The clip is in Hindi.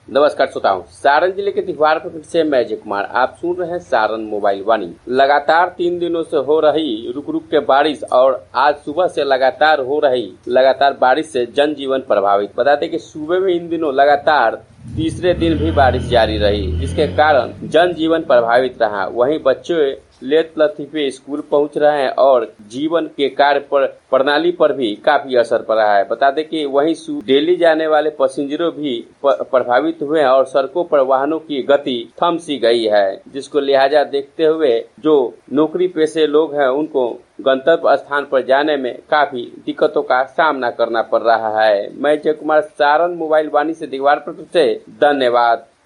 नमस्कार श्रोताओं, सारण जिले के दिघवार प्रखंड से मैं अजय कुमार आप सुन रहे हैं सारण मोबाइल वाणी। लगातार 3 दिनों से हो रही रुक रुक के बारिश और आज सुबह से लगातार हो रही बारिश से जनजीवन प्रभावित। बता दें कि सुबह में इन दिनों लगातार तीसरे दिन भी बारिश जारी रही, जिसके कारण जनजीवन प्रभावित रहा। वहीं बच्चे लेट लतीफे स्कूल पहुंच रहे हैं और जीवन के कार्य पर प्रणाली पर भी काफी असर पड़ा है। बता दें कि वहीं डेली जाने वाले पैसेंजरों भी प्रभावित हुए हैं और सड़कों पर वाहनों की गति थम सी गई है, जिसको लिहाजा देखते हुए जो नौकरी पेशे लोग हैं उनको गंतव्य स्थान पर जाने में काफी दिक्कतों का सामना करना पड़ रहा है। मैं अजय कुमार, सारण मोबाइल वाणी से दिघवार प्रखंड से, धन्यवाद।